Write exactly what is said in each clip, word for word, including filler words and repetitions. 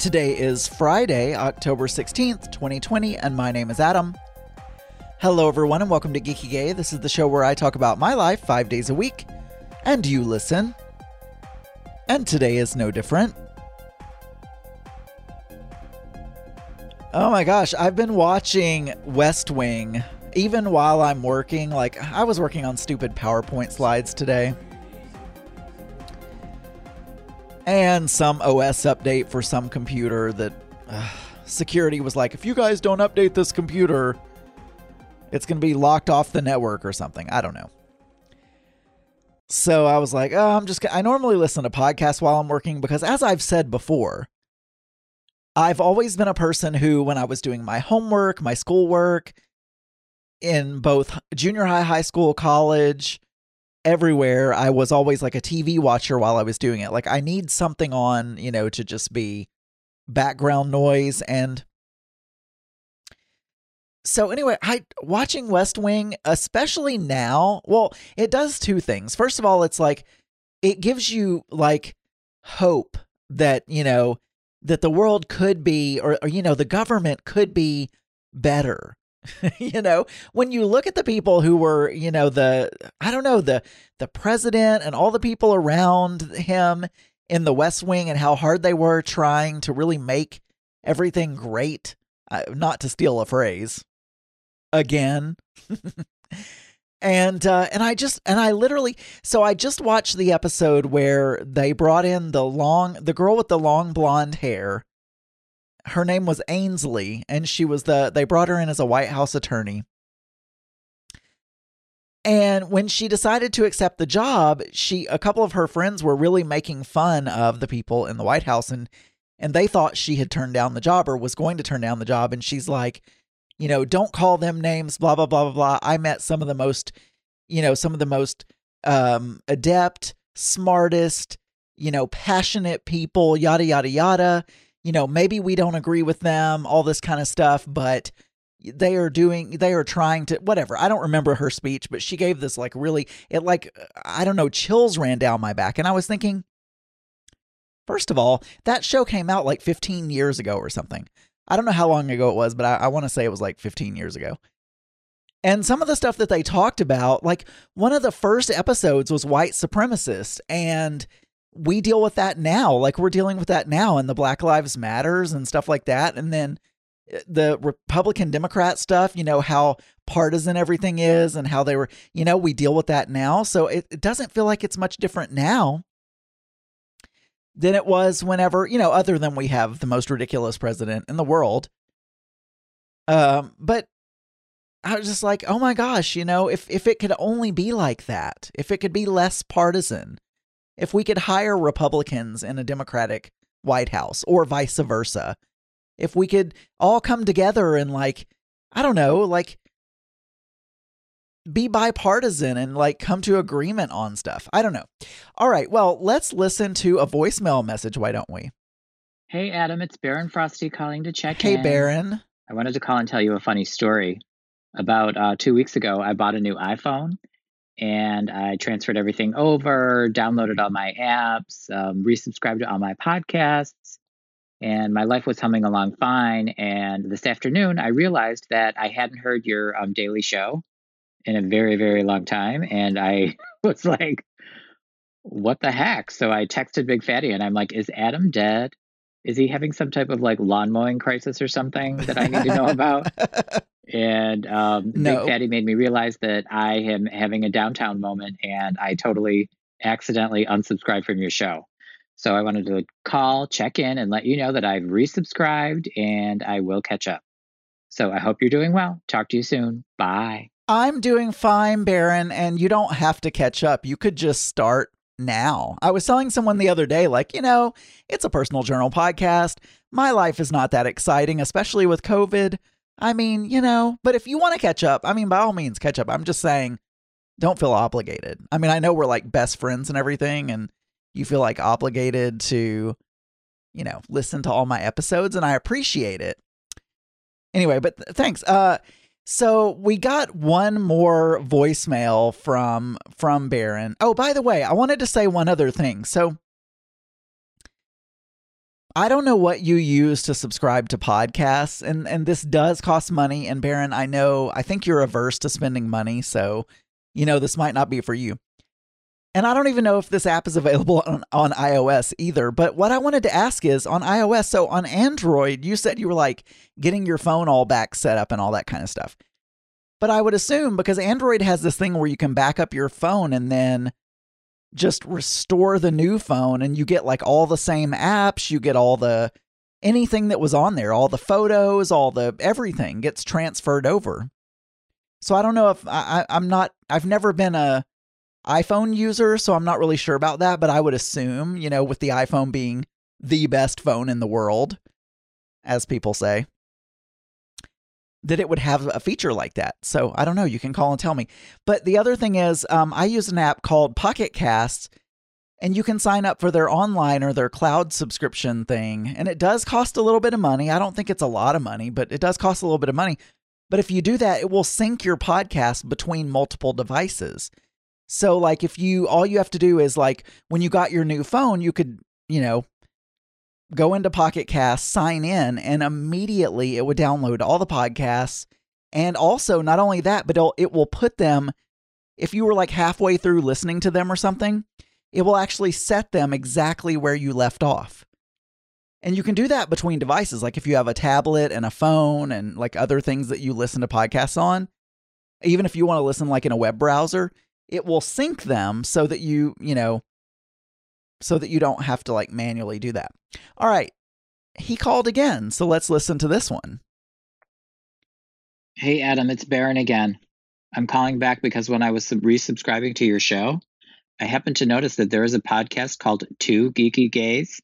Today is Friday, October sixteenth, twenty twenty, and my name is Adam. Hello everyone and welcome to Geeky Gay. This is the show where I talk about my life five days a week, and you listen. And today is no different. Oh my gosh, I've been watching West Wing even while I'm working. Like, I was working on stupid PowerPoint slides today. And some O S update for some computer that uh, security was like, if you guys don't update this computer, it's going to be locked off the network or something. I don't know. So I was like, oh, I'm just, I normally listen to podcasts while I'm working because, as I've said before, I've always been a person who, when I was doing my homework, my schoolwork, in both junior high, high school, college, everywhere, I was always like a T V watcher while I was doing it. Like, I need something on, you know, to just be background noise. And so anyway, I watching West Wing, especially now, well, it does two things. First of all, it's like, it gives you like hope that, you know, that the world could be, or, or you know, the government could be better. You know, when you look at the people who were, you know, the, I don't know, the, the president and all the people around him in the West Wing and how hard they were trying to really make everything great, uh, not to steal a phrase again. and, uh, and I just, and I literally, so I just watched the episode where they brought in the long, the girl with the long blonde hair. Her name was Ainsley, and she was the, they brought her in as a White House attorney. And when she decided to accept the job, she, a couple of her friends were really making fun of the people in the White House, and, and they thought she had turned down the job or was going to turn down the job. And she's like, you know, don't call them names, blah, blah, blah, blah, blah. I met some of the most, you know, some of the most um, adept, smartest, you know, passionate people, yada, yada, yada. You know, maybe we don't agree with them, all this kind of stuff, but they are doing, they are trying to, whatever. I don't remember her speech, but she gave this like really, it like, I don't know, chills ran down my back. And I was thinking, first of all, that show came out like fifteen years ago or something. I don't know how long ago it was, but I, I want to say it was like fifteen years ago. And some of the stuff that they talked about, like one of the first episodes was white supremacist, and we deal with that now. Like, we're dealing with that now in the Black Lives Matters and stuff like that. And then the Republican Democrat stuff, you know, how partisan everything is and how they were, you know, we deal with that now. So it, it doesn't feel like it's much different now than it was whenever, you know, other than we have the most ridiculous president in the world. Um, but I was just like, oh my gosh, you know, if, if it could only be like that, if it could be less partisan, if we could hire Republicans in a Democratic White House or vice versa, if we could all come together and like, I don't know, like be bipartisan and like come to agreement on stuff. I don't know. All right. Well, let's listen to a voicemail message. Why don't we? Hey, Adam, it's Baron Frosty calling to check hey, in. Hey, Baron. I wanted to call and tell you a funny story. About uh, two weeks ago, I bought a new iPhone. And I transferred everything over, downloaded all my apps, um, resubscribed to all my podcasts, and my life was humming along fine. And this afternoon, I realized that I hadn't heard your um, daily show in a very, very long time. And I was like, what the heck? So I texted Big Fatty, and I'm like, is Adam dead? Is he having some type of like lawn mowing crisis or something that I need to know about? And um, no. Big Fatty made me realize that I am having a downtown moment, and I totally accidentally unsubscribed from your show. So I wanted to call, check in, and let you know that I've resubscribed, and I will catch up. So I hope you're doing well. Talk to you soon. Bye. I'm doing fine, Baron, and you don't have to catch up. You could just start now. I was telling someone the other day, like, you know, it's a personal journal podcast. My life is not that exciting, especially with COVID. I mean, you know, but if you want to catch up, I mean, by all means, catch up. I'm just saying, don't feel obligated. I mean, I know we're like best friends and everything, and you feel like obligated to, you know, listen to all my episodes, and I appreciate it. Anyway, but th- thanks. Uh, so we got one more voicemail from, from Baron. Oh, by the way, I wanted to say one other thing. So I don't know what you use to subscribe to podcasts, and, and this does cost money. And Baron, I know, I think you're averse to spending money, so, you know, this might not be for you. And I don't even know if this app is available on, on iOS either. But what I wanted to ask is on iOS, so on Android, you said you were like getting your phone all back set up and all that kind of stuff. But I would assume because Android has this thing where you can back up your phone and then just restore the new phone and you get like all the same apps, you get all the, anything that was on there, all the photos, all the, everything gets transferred over. So I don't know if I, I I'm not, I've never been a iPhone user, so I'm not really sure about that, but I would assume, you know, with the iPhone being the best phone in the world, as people say, that it would have a feature like that. So I don't know. You can call and tell me. But the other thing is, um, I use an app called Pocket Casts, and you can sign up for their online or their cloud subscription thing. And it does cost a little bit of money. I don't think it's a lot of money, but it does cost a little bit of money. But if you do that, it will sync your podcast between multiple devices. So like if you, all you have to do is like when you got your new phone, you could, you know, go into Pocket Cast, sign in, and immediately it would download all the podcasts. And also, not only that, but it'll, it will put them, if you were like halfway through listening to them or something, it will actually set them exactly where you left off. And you can do that between devices. Like if you have a tablet and a phone and like other things that you listen to podcasts on, even if you want to listen like in a web browser, it will sync them so that you, you know, so that you don't have to like manually do that. All right. He called again. So let's listen to this one. Hey, Adam, it's Baron again. I'm calling back because when I was sub- resubscribing to your show, I happened to notice that there is a podcast called Two Geeky Gays.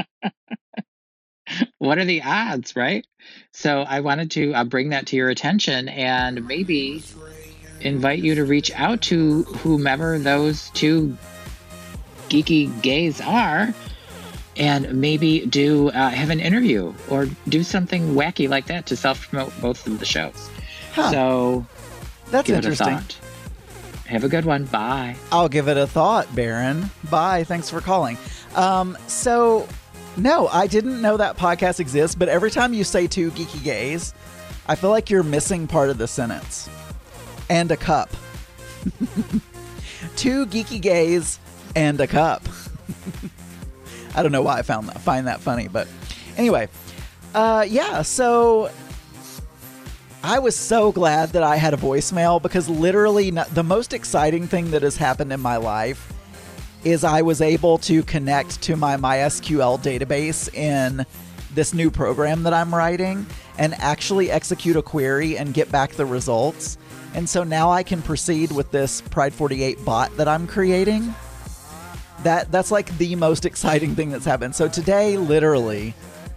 What are the odds, right? So I wanted to uh, bring that to your attention and maybe invite you to reach out to whomever those two geeky gays are and maybe do uh, have an interview or do something wacky like that to self-promote both of the shows. Huh. So that's give interesting. It a thought. Have a good one. Bye. I'll give it a thought, Baron. Bye. Thanks for calling. Um, so, no, I didn't know that podcast exists, but every time you say two geeky gays, I feel like you're missing part of the sentence. And a cup. Two geeky gays and a cup. I don't know why I found that, find that funny, but anyway, uh, yeah, so I was so glad that I had a voicemail because literally not, the most exciting thing that has happened in my life is I was able to connect to my MySQL database in this new program that I'm writing and actually execute a query and get back the results. And so now I can proceed with this Pride forty-eight bot that I'm creating. That that's like the most exciting thing that's happened. So today, literally,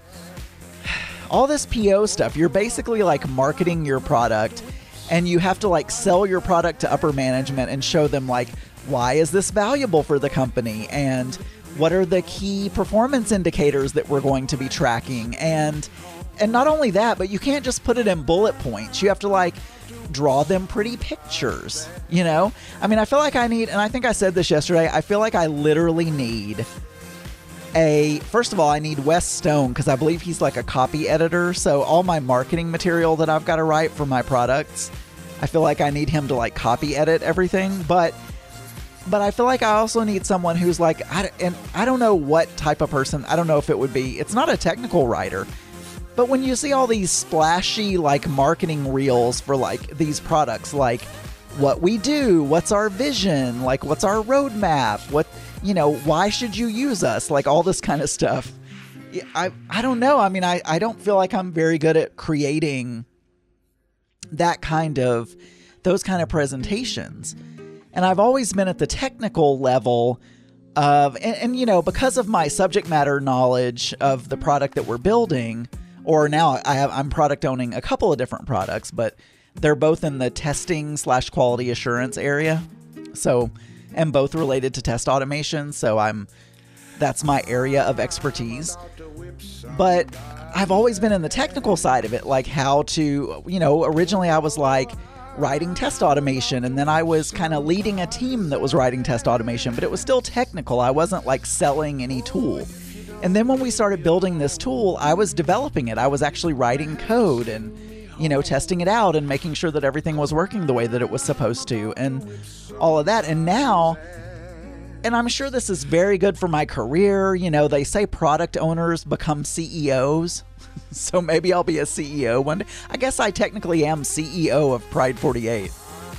all this P O stuff, you're basically like marketing your product and you have to like sell your product to upper management and show them like, why is this valuable for the company? And what are the key performance indicators that we're going to be tracking? And and not only that, but you can't just put it in bullet points. You have to like draw them pretty pictures, you know? I mean, I feel like I need, and I think I said this yesterday, I feel like I literally need a, first of all, I need Wes Stone because I believe he's like a copy editor. So all my marketing material that I've got to write for my products, I feel like I need him to like copy edit everything. But But I feel like I also need someone who's like, I, and I don't know what type of person, I don't know if it would be, it's not a technical writer, but when you see all these splashy like marketing reels for like these products, like what we do, what's our vision, like what's our roadmap, what, you know, why should you use us, like all this kind of stuff. I, I don't know. I mean, I, I don't feel like I'm very good at creating that kind of, those kind of presentations. And I've always been at the technical level of, and, and, you know, because of my subject matter knowledge of the product that we're building, or now I have, I'm product owning a couple of different products, but they're both in the testing slash quality assurance area. So, and both related to test automation. So I'm, that's my area of expertise. But I've always been in the technical side of it, like how to, you know, originally I was like, writing test automation, and then I was kind of leading a team that was writing test automation, but it was still technical. I wasn't like selling any tool. And then when we started building this tool, I was developing it. I was actually writing code and, you know, testing it out and making sure that everything was working the way that it was supposed to and all of that. And now, and I'm sure this is very good for my career. You know, they say product owners become C E Os. So maybe I'll be a C E O one day. I guess I technically am C E O of Pride forty-eight.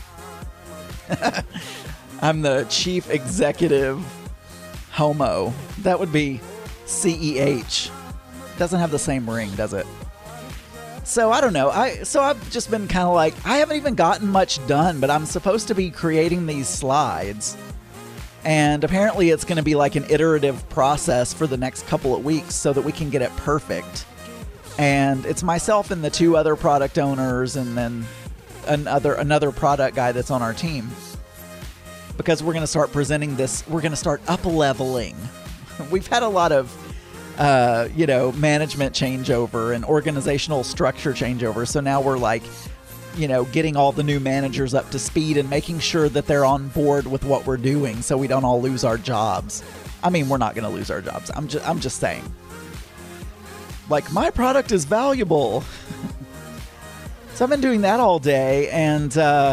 I'm the chief executive homo. That would be C E H. Doesn't have the same ring, does it? So I don't know. I so I've just been kind of like, I haven't even gotten much done, but I'm supposed to be creating these slides. And apparently it's going to be like an iterative process for the next couple of weeks so that we can get it perfect. And it's myself and the two other product owners and then another another product guy that's on our team. Because we're going to start presenting this, we're going to start up-leveling. We've had a lot of, uh, you know, management changeover and organizational structure changeover. So now we're like, you know, getting all the new managers up to speed and making sure that they're on board with what we're doing so we don't all lose our jobs. I mean, we're not going to lose our jobs. I'm just, I'm just saying. Like, my product is valuable. So I've been doing that all day, and uh,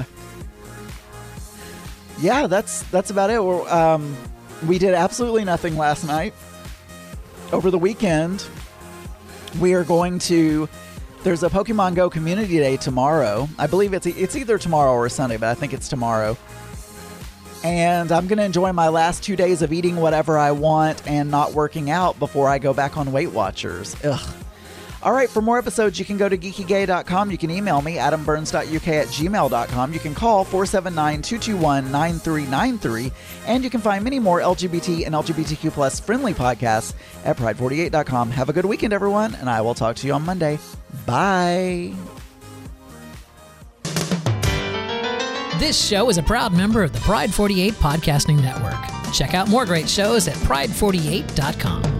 yeah, that's that's about it. We're, um, we did absolutely nothing last night. Over the weekend, we are going to. There's a Pokemon Go Community Day tomorrow. I believe it's it's either tomorrow or Sunday, but I think it's tomorrow. And I'm going to enjoy my last two days of eating whatever I want and not working out before I go back on Weight Watchers. Ugh. All right, for more episodes, you can go to geeky gay dot com. You can email me, adam burns dot u k at gmail dot com. You can call four seven nine, two two one, nine three nine three. And you can find many more L G B T and L G B T Q plus friendly podcasts at pride forty-eight dot com. Have a good weekend, everyone, and I will talk to you on Monday. Bye. This show is a proud member of the Pride forty-eight Podcasting Network. Check out more great shows at pride forty-eight dot com.